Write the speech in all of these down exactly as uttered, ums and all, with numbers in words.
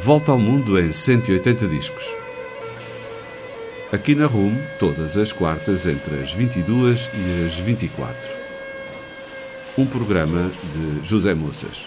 Volta ao Mundo em cento e oitenta discos. Aqui na R U M, todas as quartas entre as vinte e duas e as vinte e quatro. Um programa de José Moças.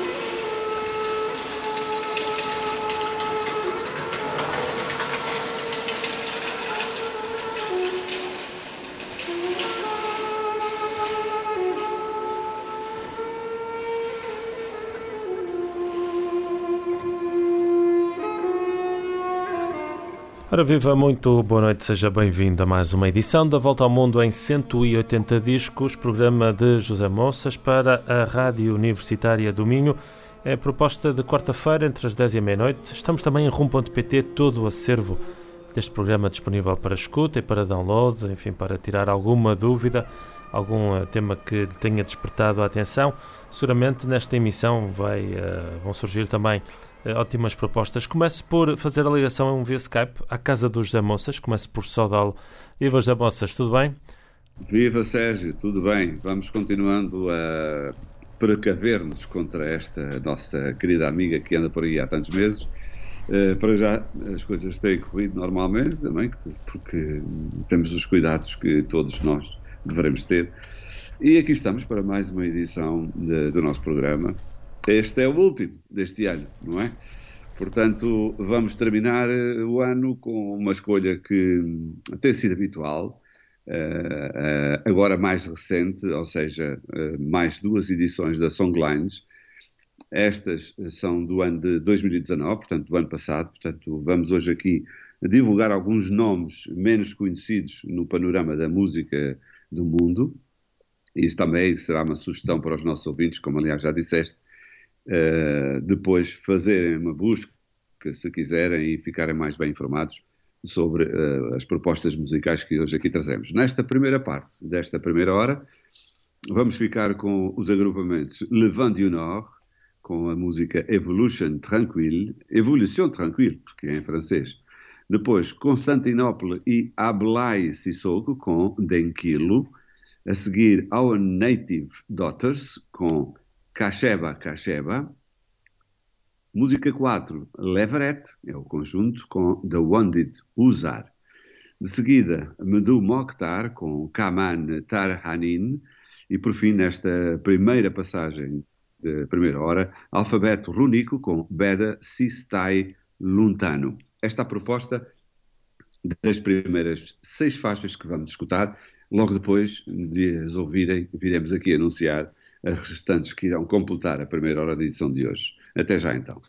Ora viva, muito boa noite, seja bem-vindo a mais uma edição da Volta ao Mundo em cento e oitenta discos, programa de José Moças para a Rádio Universitária do Minho. É proposta de quarta-feira entre as dez e a meia-noite. Estamos também em rum ponto pt, todo o acervo deste programa disponível para escuta e para download, enfim, para tirar alguma dúvida, algum tema que lhe tenha despertado a atenção. Seguramente nesta emissão vai, uh, vão surgir também ótimas propostas. Começo por fazer a ligação via Skype à casa do José Moças. Começo por saudá-lo. Viva, José Moças, tudo bem? Viva, Sérgio, tudo bem. Vamos continuando a precaver-nos contra esta nossa querida amiga que anda por aí há tantos meses. Uh, para já as coisas têm corrido normalmente também, porque temos os cuidados que todos nós devemos ter. E aqui estamos para mais uma edição de, do nosso programa. Este é o último deste ano, não é? Portanto, vamos terminar o ano com uma escolha que tem sido habitual, agora mais recente, ou seja, mais duas edições da Songlines. Estas são do ano de dois mil e dezanove, portanto, do ano passado. Portanto, vamos hoje aqui divulgar alguns nomes menos conhecidos no panorama da música do mundo. Isso também será uma sugestão para os nossos ouvintes, como aliás já disseste. Uh, depois fazerem uma busca, se quiserem, e ficarem mais bem informados sobre uh, as propostas musicais que hoje aqui trazemos. Nesta primeira parte, desta primeira hora, vamos ficar com os agrupamentos Le Vent du Nord, com a música Evolution Tranquille, Evolution Tranquille, porque é em francês. Depois, Constantinopla e Ablai Sissoko, com Denquilo. A seguir, Our Native Daughters, com Kasheba Kasheba. Música quatro, Leveret, é o conjunto, com The Wounded Uzar. De seguida, Medu Mokhtar, com Kaman Tarhanin. E por fim, nesta primeira passagem da primeira hora, Alfabeto Rúnico, com Beda Sistai Luntano. Esta é a proposta das primeiras seis faixas que vamos escutar. Logo depois de as ouvirem, viremos aqui anunciar as restantes que irão completar a primeira hora da edição de hoje. Até já então.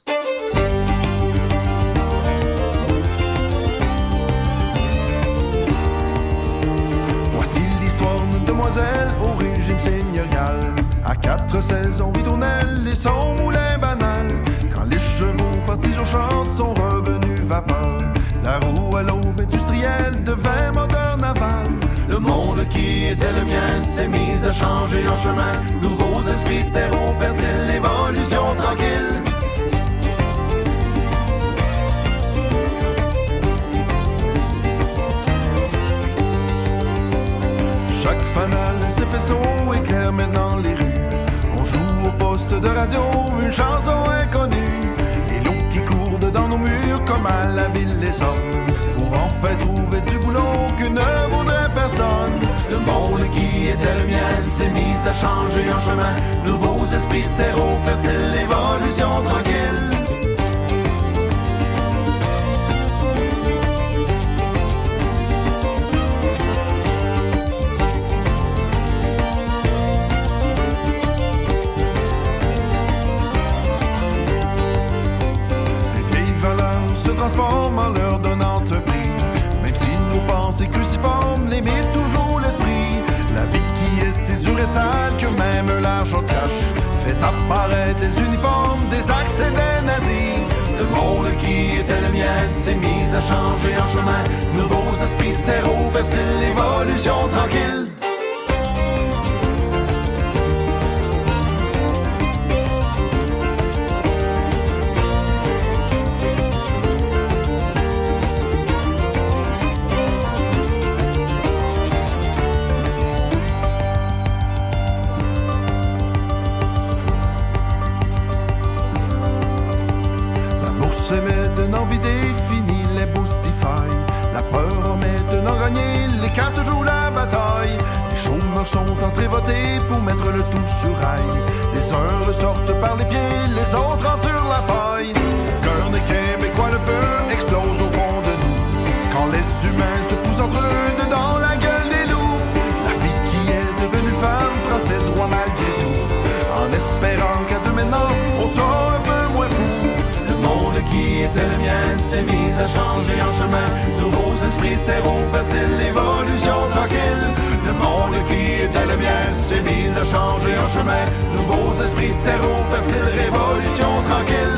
Voici l'histoire d'une demoiselle au régime seigneurial. À quatre saisons ritournelles et son moulin banal. Quand les chevaux partis au champ sont revenus vapeur, la roue à l'aube industrielle devint moteur naval. Le monde qui était le mien s'est mis à changer en chemin. Nouveaux esprits de terreau fertile, évolution tranquille. Chaque fanal ses faisceaux éclaire maintenant les rues. On joue au poste de radio une chanson inconnue. Et l'eau qui court dans nos murs comme à la ville des hommes, pour enfin trouver du boulot que ne voudrait personne. Le monde qui était le mien s'est mis à changer en chemin. Nouveaux esprits de terreau fertile, évolution tranquille. Les vieilles valeurs se transforment en leur donnant un prix. Même si nos pensées cruciformes limitent toujours l'esprit. La vie qui est si dure et sale que même l'argent cache fait apparaître des uniformes, des axes et des nazis. Le monde qui était le mien s'est mis à changer en chemin. Nouveaux esprits de terreau fertile, évolution tranquille. sont entrés voter pour mettre le tout sur rail. Les uns ressortent par les pieds, les autres en sur la paille. Cœur des Québécois, le feu explose au fond de nous quand les humains se poussent entre eux dedans la gueule des loups. La fille qui est devenue femme prend ses droits malgré tout, en espérant qu'à deux maintenant on sera un peu moins fou. Le monde qui était le mien s'est mis à changer en chemin. Nouveaux esprits terreau fertile, l'évolution tranquille. Le monde qui était le mien s'est mis à changer en chemin. Nouveaux esprits terreau fertile, révolution tranquille.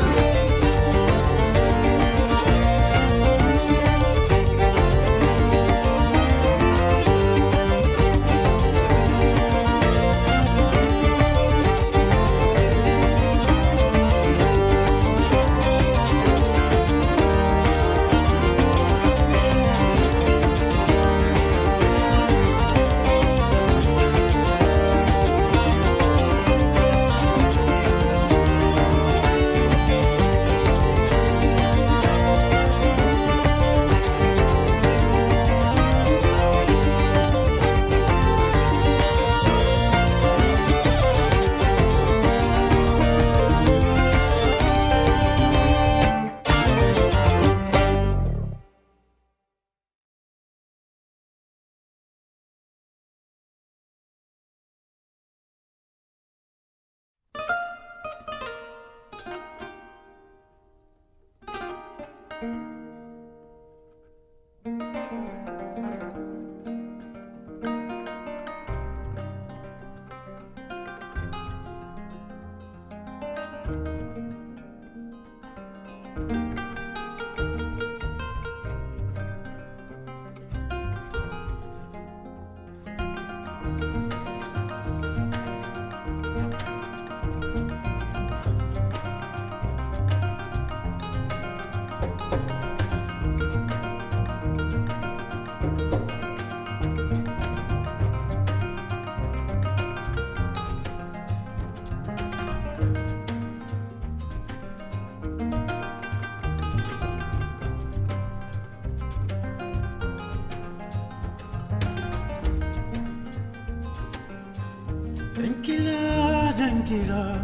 Tranquila, tranquila.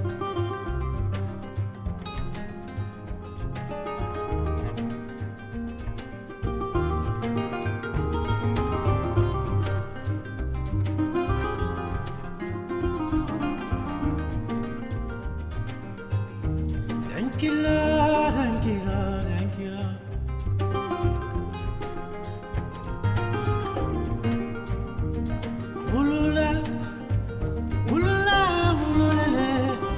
Tranquila, tranquila, tranquila. Ulula, ulula, ululele.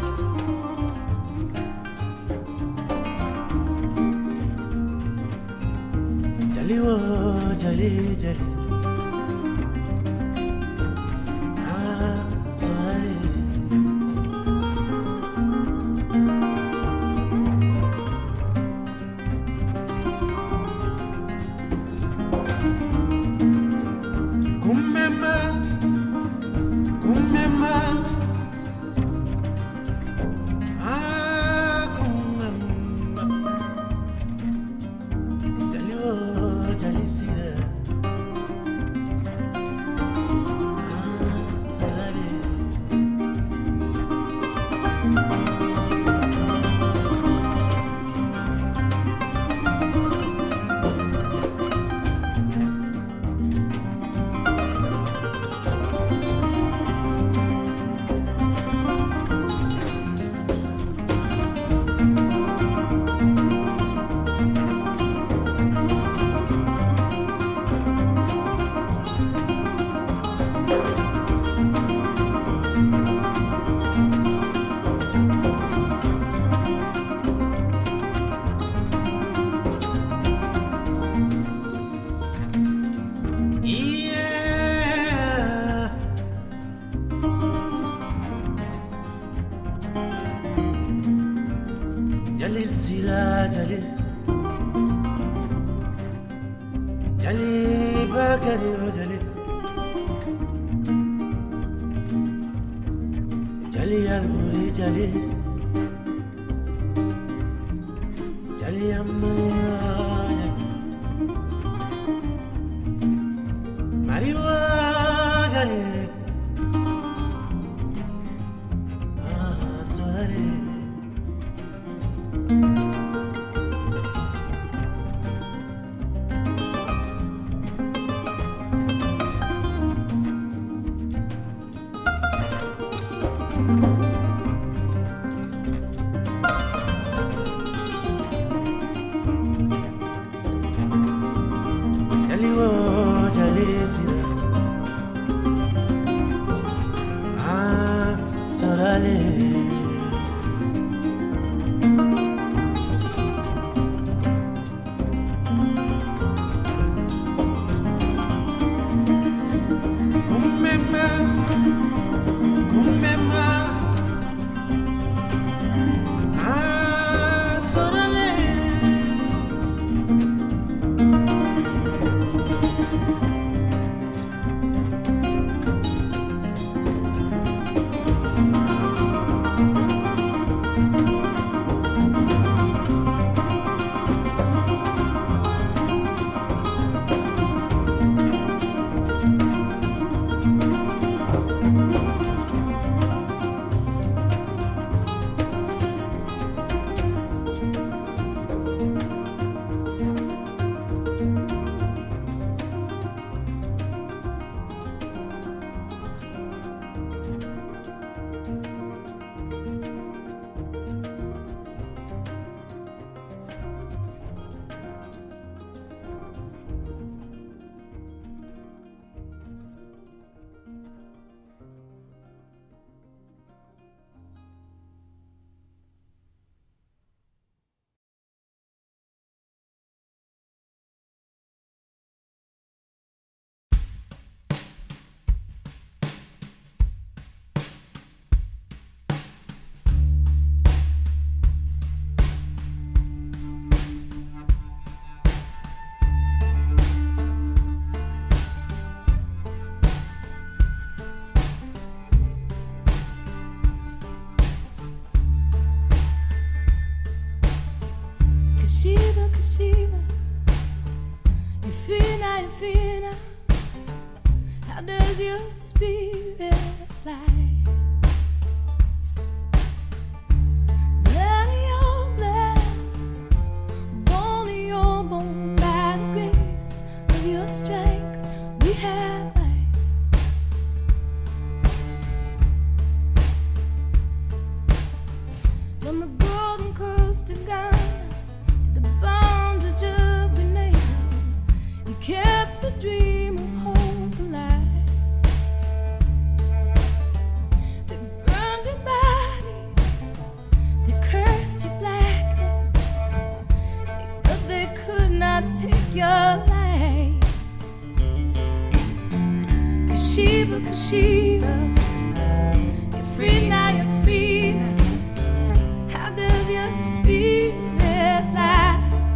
Jali wo, jali, jali. Ah, sorry. Kumema, kumema, ah kumema, jali wo jali sira, ah solare. Yeah. Jali sila jali, jali bakari o jali, jali almuri jali, jali amaya jali, mariwa jali, Shiva. You feel now, you feel now. How does your spirit fly? Blood in your blood, bone in your bone. By the grace of your strength, we have life. From the golden coast of Ghana to the bondage of Grenada, you kept the dream of hope alive. They burned your body, they cursed your blackness, but they could not take your lights. Kashiva, Kashiva, you're free now, you're free now. How does your spirit fly?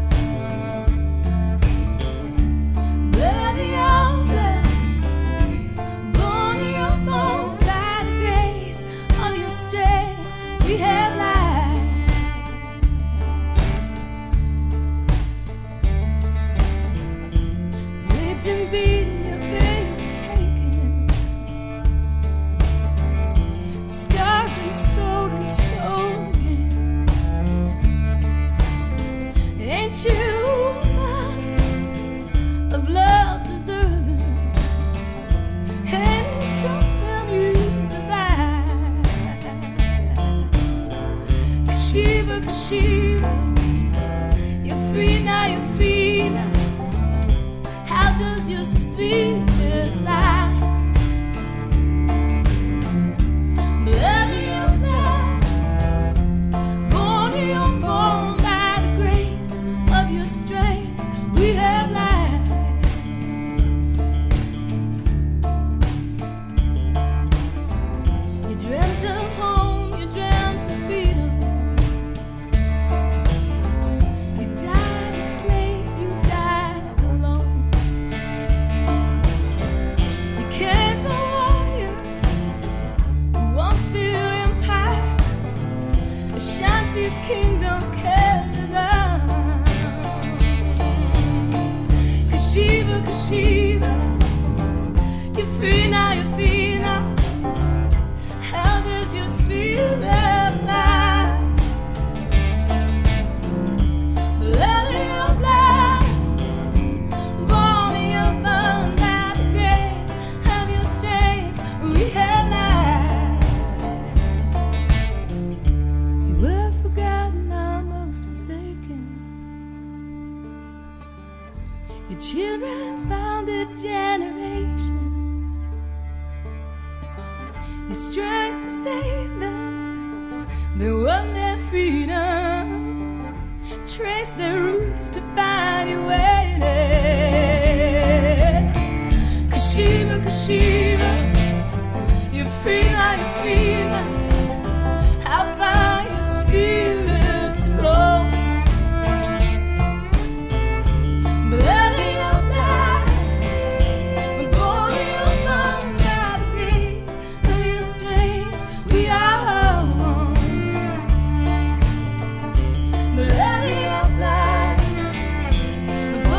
Blood in your blood, bone in your bone. By the grace of your strength, we have life. Whipped and beaten, your baby's taken. Starved and sold and sold again. Ain't you man of love deserving? And it's something you survive. Kashiva, Kashiva, you're free now, you're free now. How does your spirit fly? Blood in your blood, bone in your bone. By the grace of your strength, we have life. You dreamt of home, you dreamt of freedom. You died a slave, you died alone. You came from warriors who once built empires. Ashanti's kingdom carries on. Kashiva, Kashiva, you're free now, you're free now. How does your spirit fly? Blood in your blood, bone in your bone. By the grace of your strength, we have life. You were forgotten, almost forsaken. Your children founded generations. Your strength sustained them. They won their freedom. Trace their roots to find your way there. Kashiva, Kashiva, you're free now, you're free now. How far your spirits flow. Blood in your blood, bone in your bone. By the grace of your strength, we are one. Blood in your blood,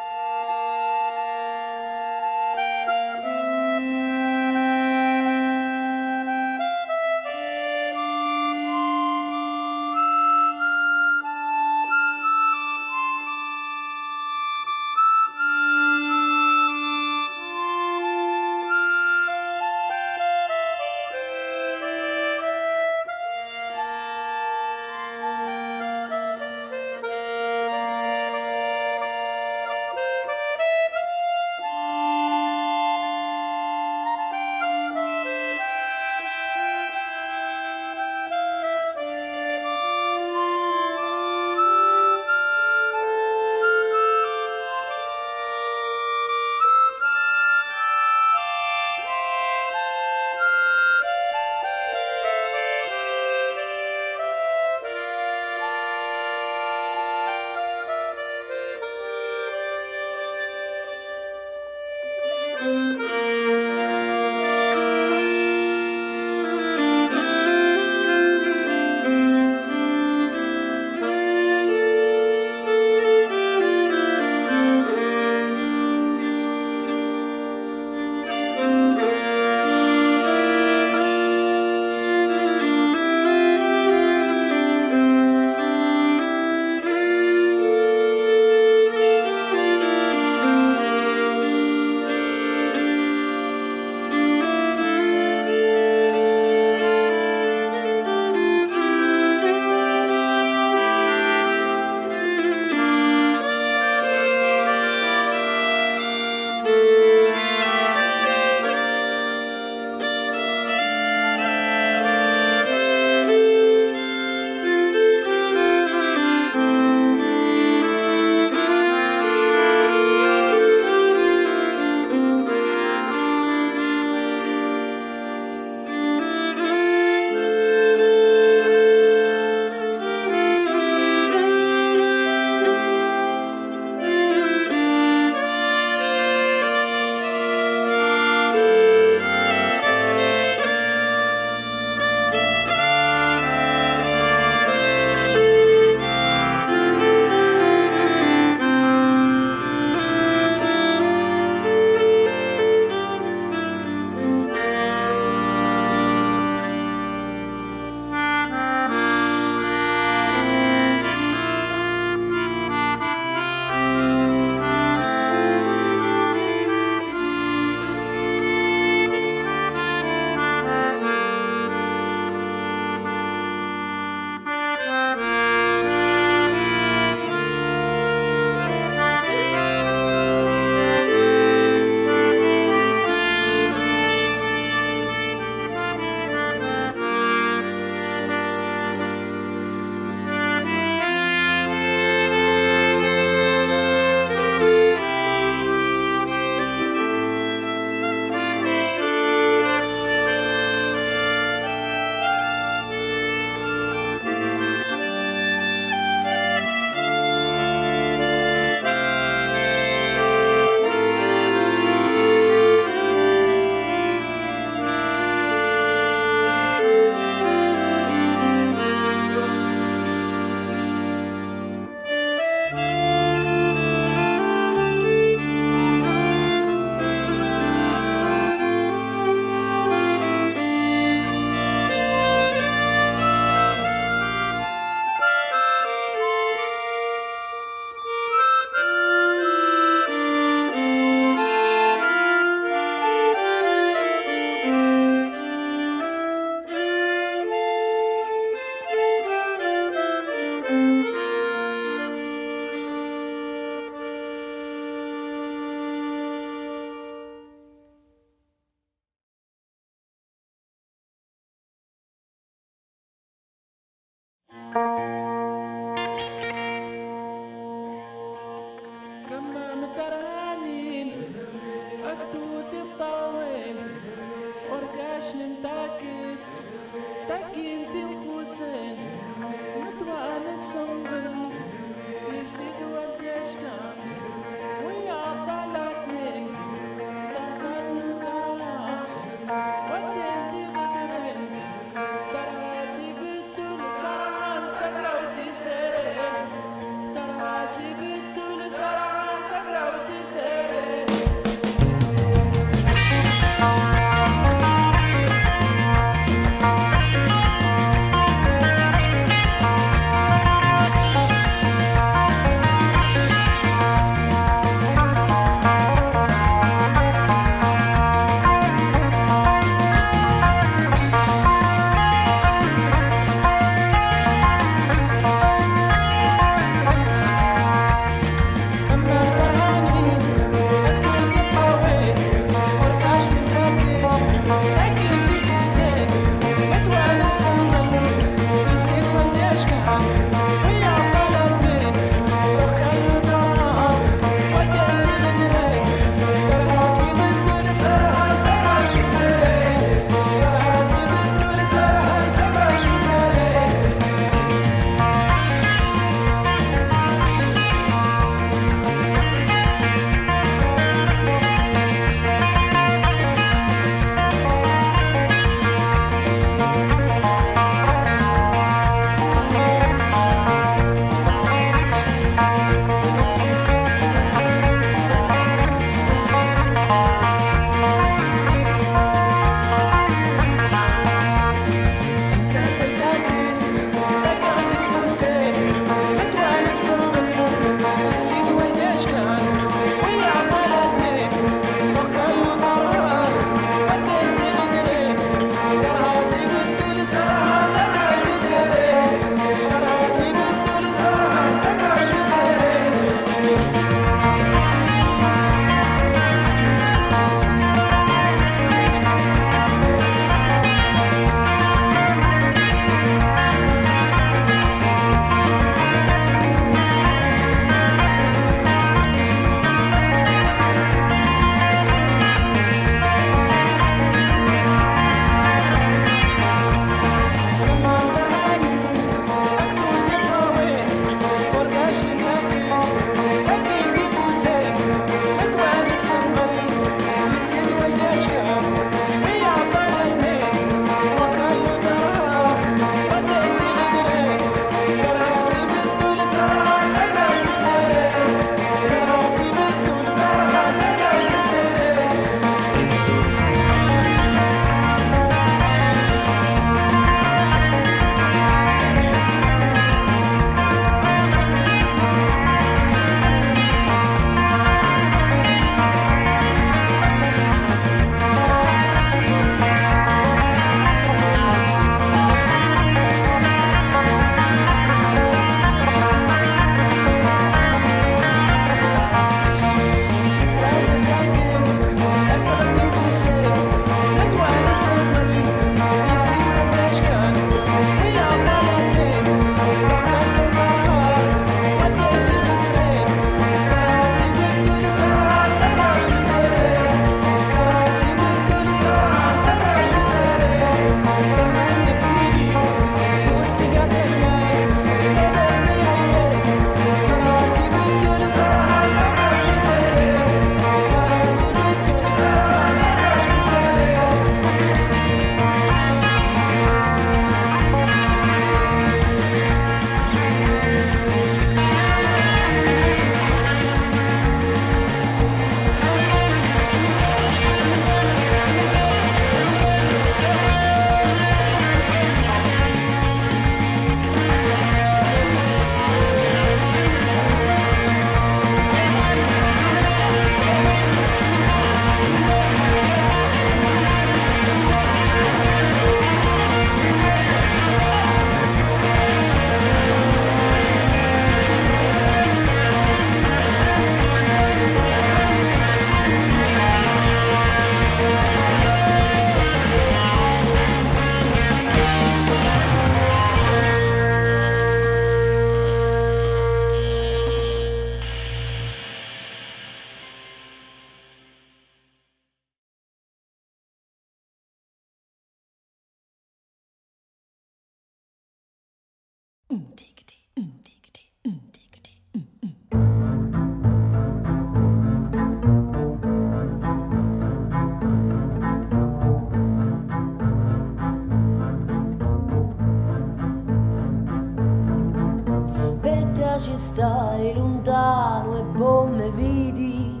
Ci stai lontano e poi mi vedi,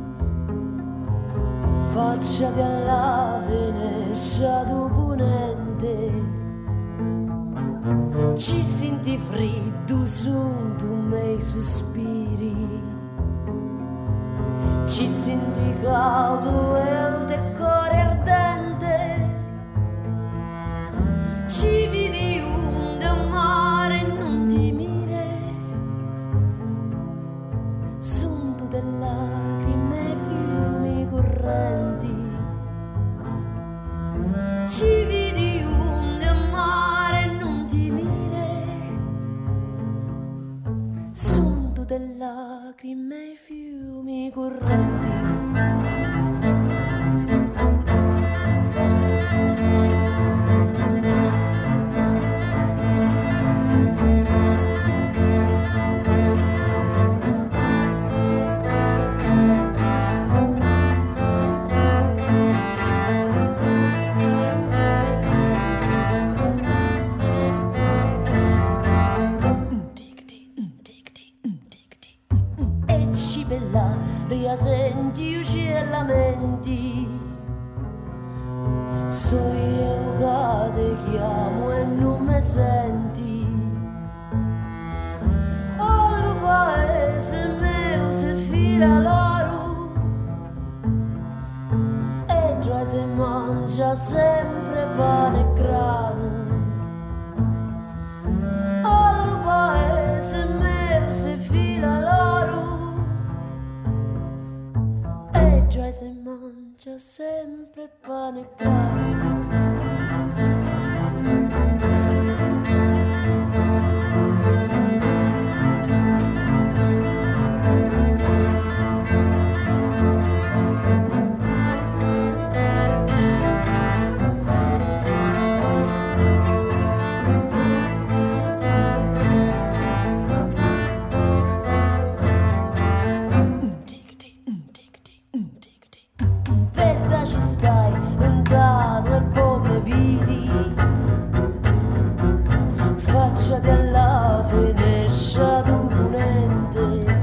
facciati alla finestra tu ponente, ci senti freddo su tu miei sospiri, ci senti cauto e te cuore ardente, ci vedi un mare e non ti miri. Lacrime e fiumi correnti, ci vedi un mare e non ti mire, delle lacrime e fiumi correnti. Senti e lamenti, so io che ti chiamo e non mi senti. Al paese mio si fila l'oro e già si mangia sempre pane e grano. Al paese mio si fila l'oro e già si mangia sempre pane e grano. Della finestra d'opponente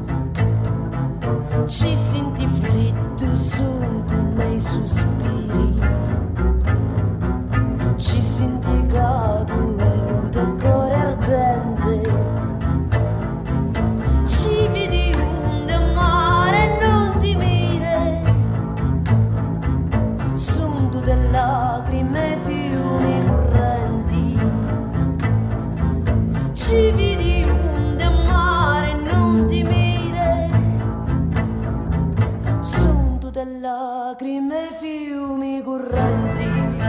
ci senti freddo sotto i miei sospiri, ci senti cato e il cuore ardente, ci vedi onde a mare e non ti mire, sono tutte lacrime e fiumi correnti. Ci vedi onde a mare e non ti mire, sono tutte lacrime e fiumi correnti.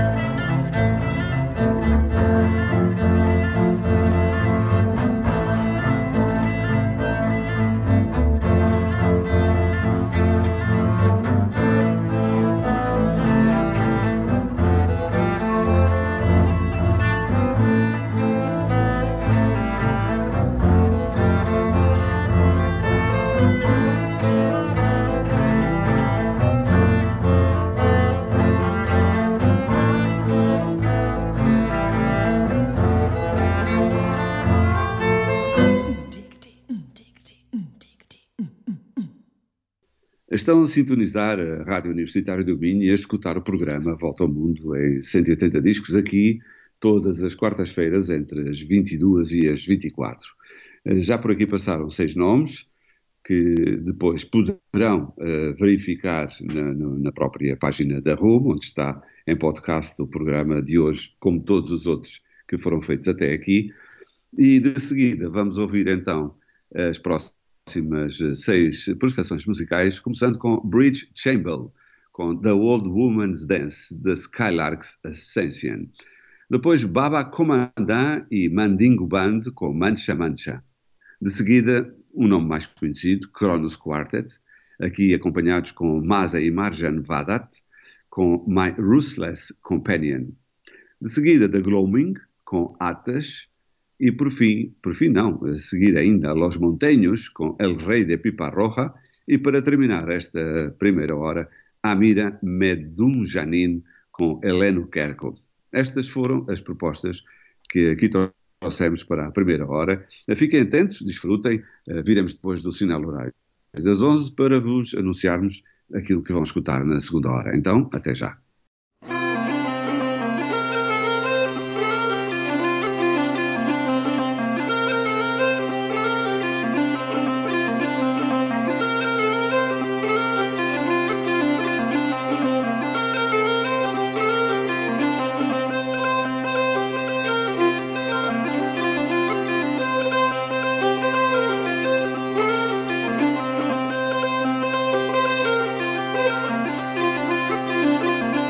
Estão a sintonizar a Rádio Universitária do Minho e a escutar o programa Volta ao Mundo em cento e oitenta discos, aqui todas as quartas-feiras entre as vinte e duas e as vinte e quatro. Já por aqui passaram seis nomes que depois poderão uh, verificar na, na própria página da R U M, onde está em podcast o programa de hoje, como todos os outros que foram feitos até aqui. E de seguida vamos ouvir então as próximas próximas seis prestações musicais, começando com Bridge Chamber, com The Old Woman's Dance, The Skylarks Ascension. Depois Baba Comandant e Mandingo Band, com Mancha Mancha. De seguida, um nome mais conhecido, Kronos Quartet, aqui acompanhados com Maza e Marjan Vadat, com My Ruthless Companion. De seguida, The Gloaming, com Atas. E por fim, por fim não, a seguir ainda Los Monteños com El Rey de Pipa Roja e para terminar esta primeira hora, Amira Medunjanin com Heleno Kerkel. Estas foram as propostas que aqui trouxemos para a primeira hora. Fiquem atentos, desfrutem, viremos depois do sinal horário das onze para vos anunciarmos aquilo que vão escutar na segunda hora. Então, até já. Thank you.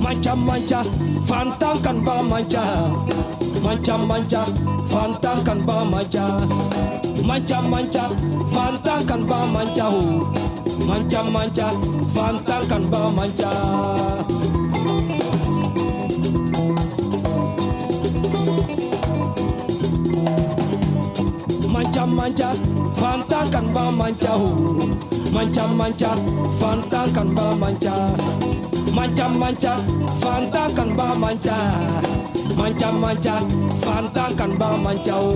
mancha mancha fantan kan ba mancha mancha mancha fantan kan ba mancha mancha mancha fantan kan ba mancha ho mancha mancha fantan kan ba mancha mancha mancha fantan kan ba mancha ho mancha mancha fantan kan ba mancha mancha mancha fantan kan ba mancha mancha mancha fantan kan ba mancha ho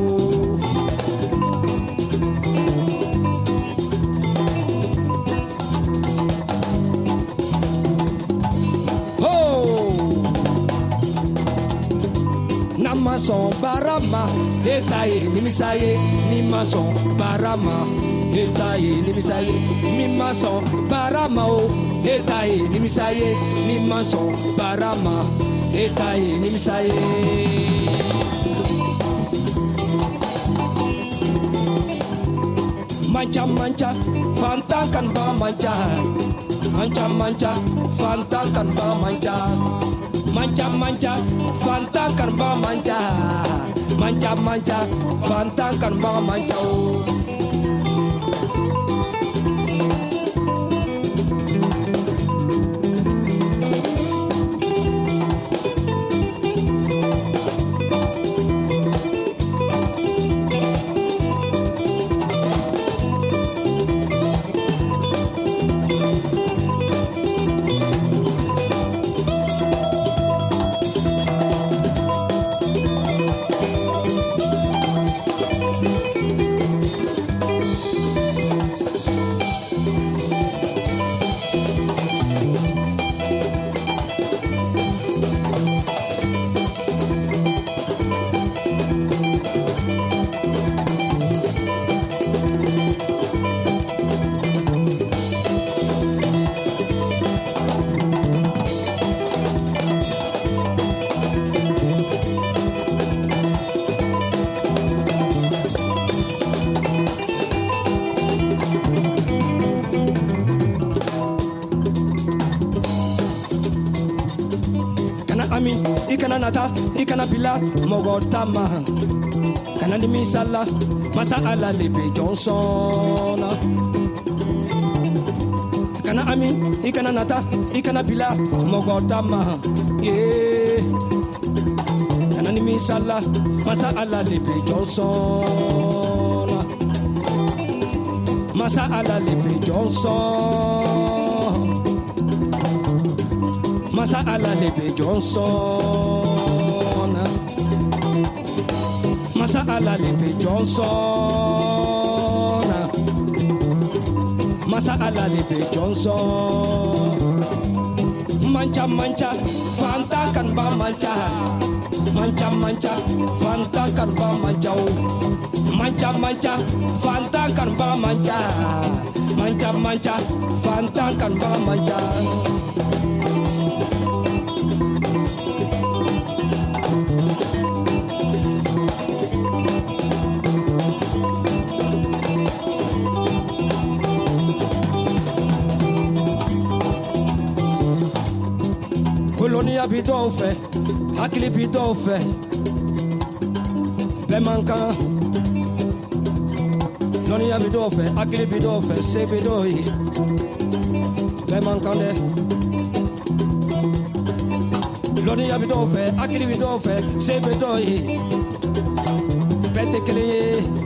Namason barama etaye nimisaye nimason barama etaye nimisaye nimason barama o etaye nimisaye nimason barama etaye nimisaye mancha mancha fantan kan ba mancha mancha mancha fantan kan ba mancha mancha mancha fantan kan ba mancha mancha mancha fantan kan ba mancha ikana nata ikana bila mogotama kana di misala masa ala lebe Johnson kana ami ikana nata ikana bila mogotama yeah kana di misala masa ala lebe Johnson masa ala lebe Johnson masa ala lebe Johnson masa ala lebe Johnson masa ala lebe Johnson mancha mancha fanta kan ba mancha mancha mancha fanta kan ba mancha mancha mancha fanta kan ba mancha mancha mancha fanta kan ba mancha Colonia bidofe, hakili bidofe, be mankan. Colonia bidofe, hakili bidofe, se bidoi, be mankan de. Colonia bidofe, hakili bidofe, se bidoi, bete keleye.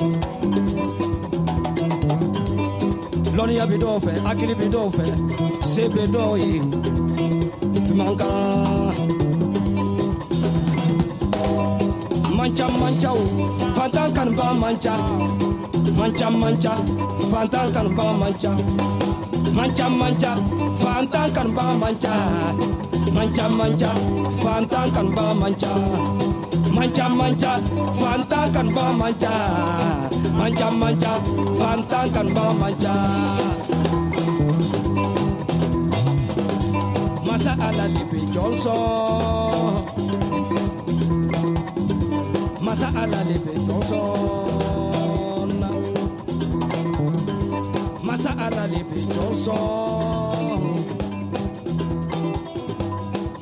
Colonia bidofe, hakili bidofe, se bidoi. Manca mancha mancha fantan kan ba mancha mancha mancha fantan kan ba mancha mancha mancha fantan kan ba mancha mancha mancha fantan kan ba mancha mancha mancha fantan kan ba mancha mancha mancha fantan kan ba mancha masa ala lebe Johnson masa ala lebe Johnson masa ala lebe Johnson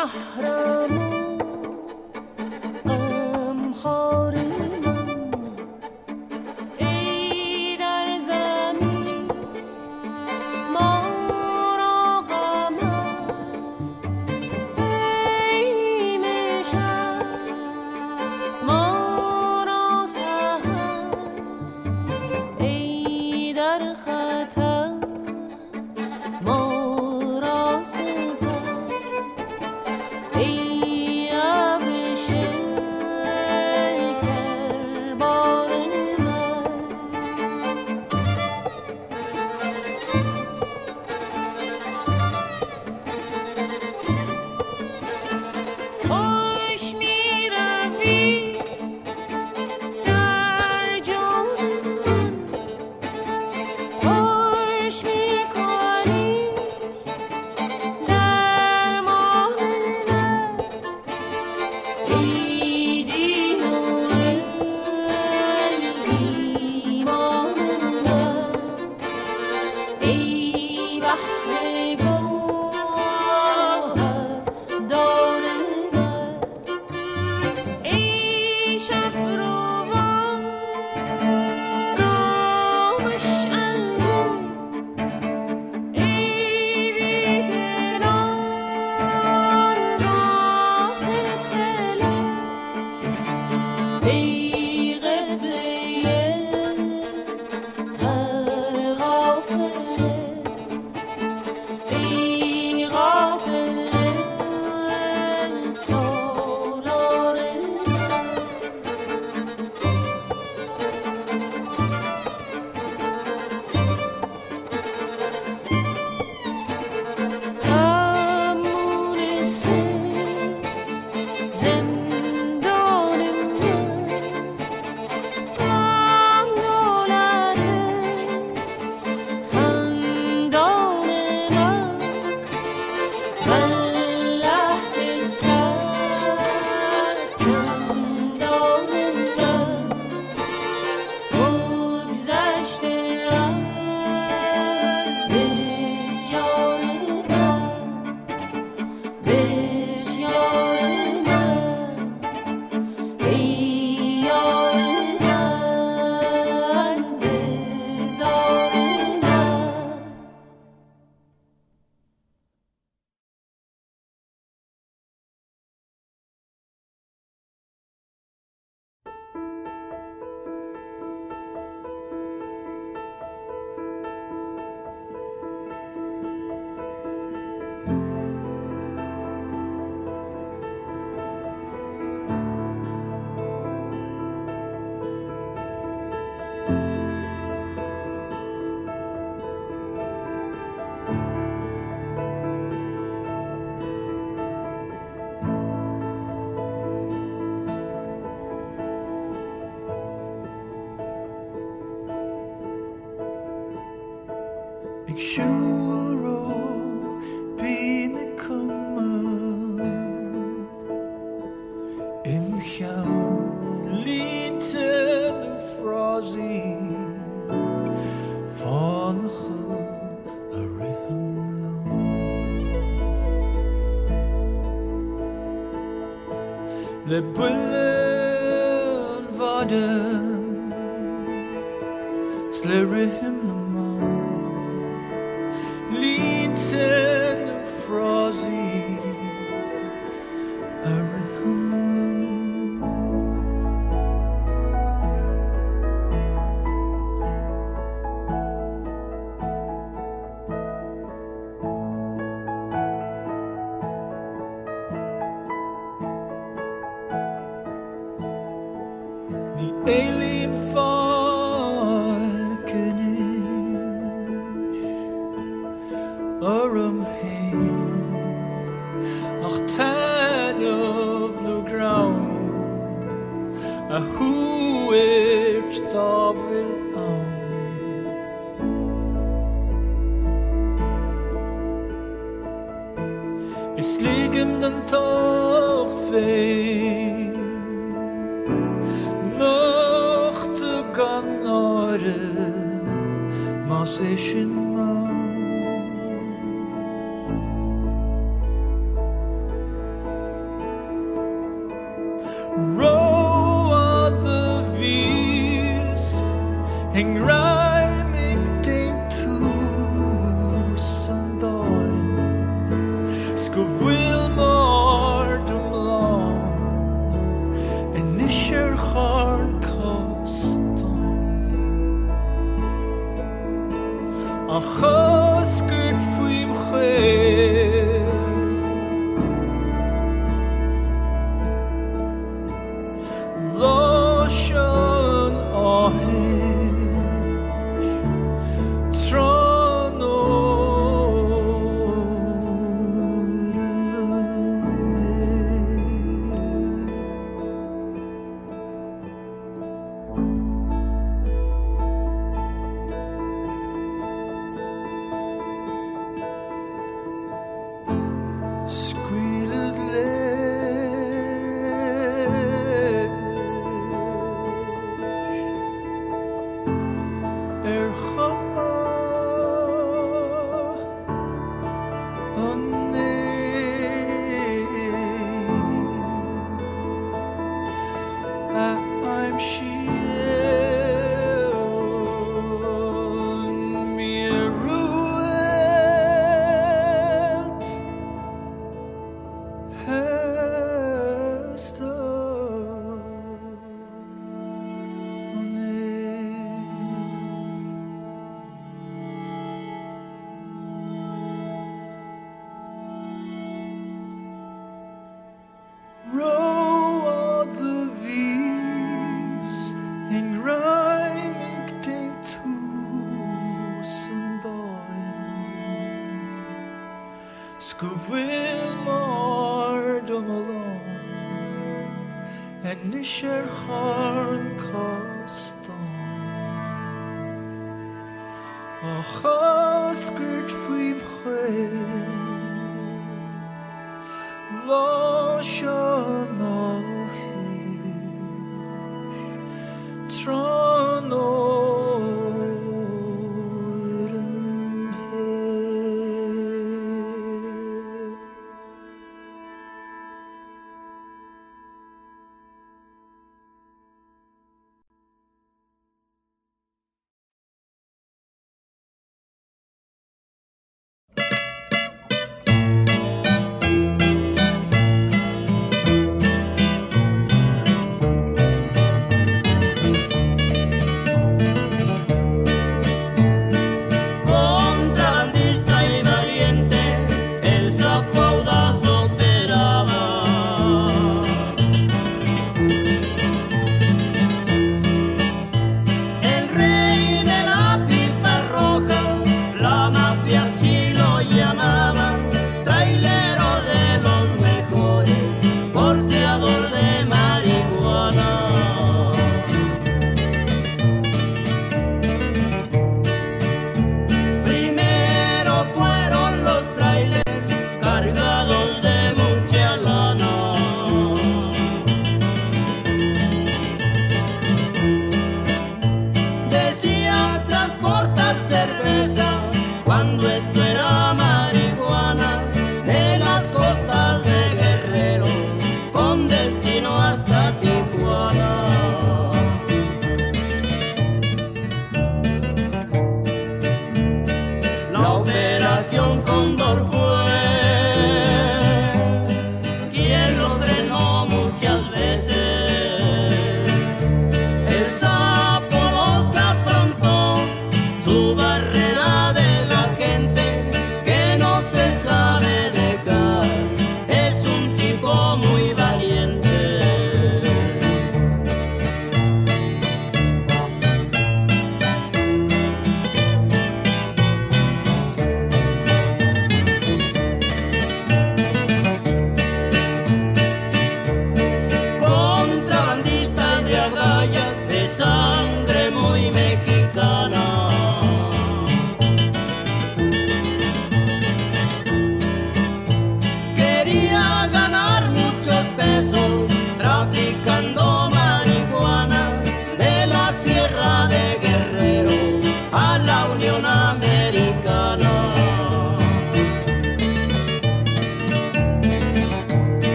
Ik sjuro bi me komma Im hjau liten frozy Van a riham Le bullen vaden Slerihim Liten och frosy Ni alien Arum hey, ach tan of the ground, a who it stavil on. Is ligem den tocht fei, noch de ganore, mas ishin ma. Row of the vis Heng rai mig den tu Sandoin Sko vil mar dum long En nisher charn koston A chosgurt fuim chel Lotion ahish Trono Squealed lesh Er chapa I'm shield mir ruet Hester Row of the vis En rijmig denk tussen doin Skuvil mar dum along En nisher charn koston A chasgurt fuim chel Lotion